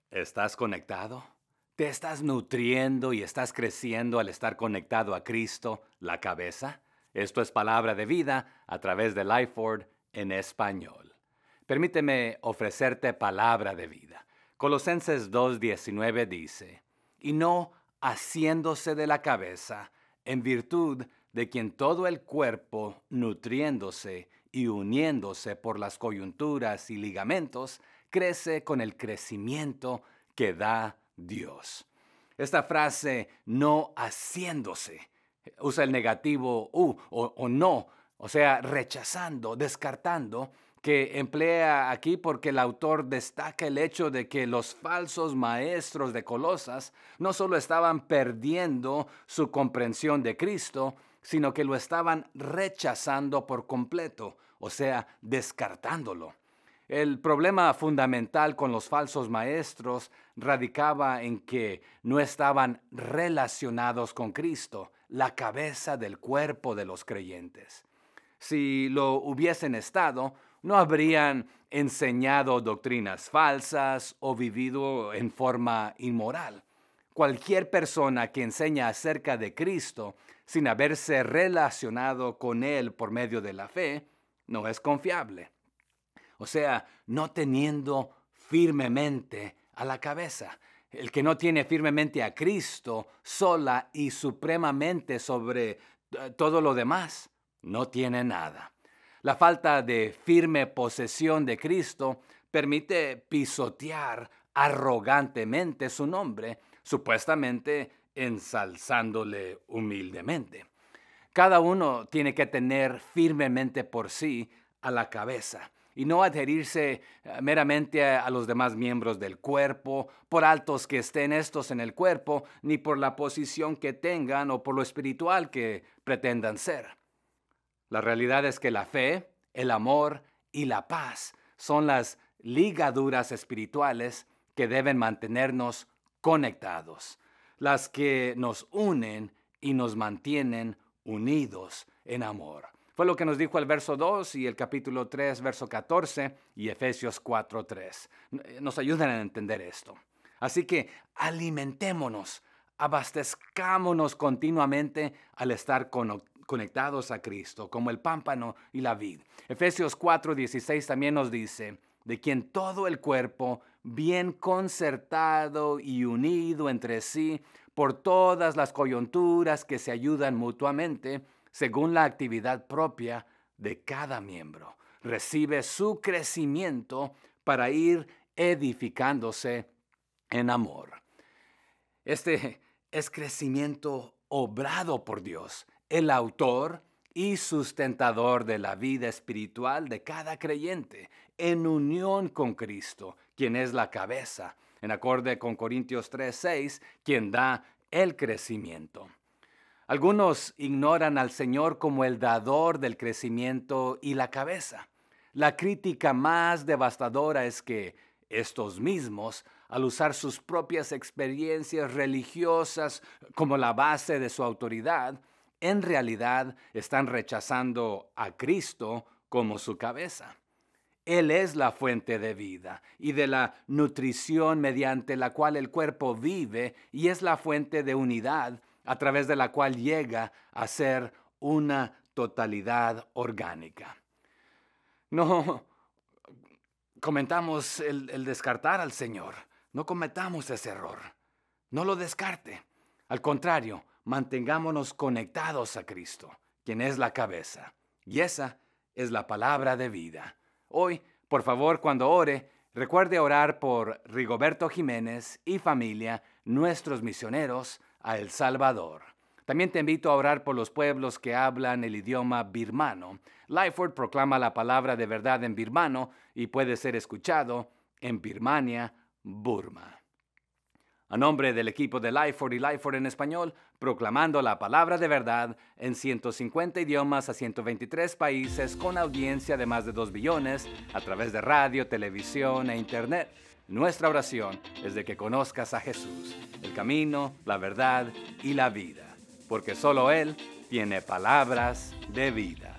¿Estás conectado? ¿Te estás nutriendo y estás creciendo al estar conectado a Cristo, la cabeza? Esto es palabra de vida a través de Lifeword en español. Permíteme ofrecerte palabra de vida. Colosenses 2:19 dice, y no haciéndose de la cabeza, en virtud de quien todo el cuerpo, nutriéndose y uniéndose por las coyunturas y ligamentos, crece con el crecimiento que da Dios. Esta frase, no haciéndose, usa el negativo o no, o sea, rechazando, descartando, que emplea aquí porque el autor destaca el hecho de que los falsos maestros de Colosas no solo estaban perdiendo su comprensión de Cristo, sino que lo estaban rechazando por completo, o sea, descartándolo. El problema fundamental con los falsos maestros radicaba en que no estaban relacionados con Cristo, la cabeza del cuerpo de los creyentes. Si lo hubiesen estado, no habrían enseñado doctrinas falsas o vivido en forma inmoral. Cualquier persona que enseña acerca de Cristo sin haberse relacionado con Él por medio de la fe, no es confiable. O sea, no teniendo firmemente a la cabeza. El que no tiene firmemente a Cristo sola y supremamente sobre todo lo demás, no tiene nada. La falta de firme posesión de Cristo permite pisotear arrogantemente su nombre, supuestamente ensalzándole humildemente. Cada uno tiene que tener firmemente por sí a la cabeza y no adherirse meramente a los demás miembros del cuerpo, por altos que estén estos en el cuerpo, ni por la posición que tengan o por lo espiritual que pretendan ser. La realidad es que la fe, el amor y la paz son las ligaduras espirituales que deben mantenernos conectados, las que nos unen y nos mantienen unidos en amor. Fue lo que nos dijo el verso 2 y el capítulo 3, verso 14 y Efesios 4:3. Nos ayudan a entender esto. Así que alimentémonos, abastezcámonos continuamente al estar conectados a Cristo, como el pámpano y la vid. Efesios 4:16 también nos dice, de quien todo el cuerpo, bien concertado y unido entre sí, por todas las coyunturas que se ayudan mutuamente, según la actividad propia de cada miembro, recibe su crecimiento para ir edificándose en amor. Este es crecimiento obrado por Dios, el autor y sustentador de la vida espiritual de cada creyente, en unión con Cristo, quien es la cabeza, en acorde con Corintios 3:6, quien da el crecimiento. Algunos ignoran al Señor como el dador del crecimiento y la cabeza. La crítica más devastadora es que estos mismos, al usar sus propias experiencias religiosas como la base de su autoridad, en realidad están rechazando a Cristo como su cabeza. Él es la fuente de vida y de la nutrición mediante la cual el cuerpo vive y es la fuente de unidad a través de la cual llega a ser una totalidad orgánica. No comentamos el descartar al Señor. No cometamos ese error. No lo descarte. Al contrario, mantengámonos conectados a Cristo, quien es la cabeza. Y esa es la palabra de vida. Hoy, por favor, cuando ore, recuerde orar por Rigoberto Jiménez y familia, nuestros misioneros a El Salvador. También te invito a orar por los pueblos que hablan el idioma birmano. Lifeword proclama la palabra de verdad en birmano y puede ser escuchado en Birmania, Burma. A nombre del equipo de Lifeword y Lifeword en español, proclamando la palabra de verdad en 150 idiomas a 123 países con audiencia de más de 2 billones a través de radio, televisión e internet. Nuestra oración es de que conozcas a Jesús, el camino, la verdad y la vida, porque solo Él tiene palabras de vida.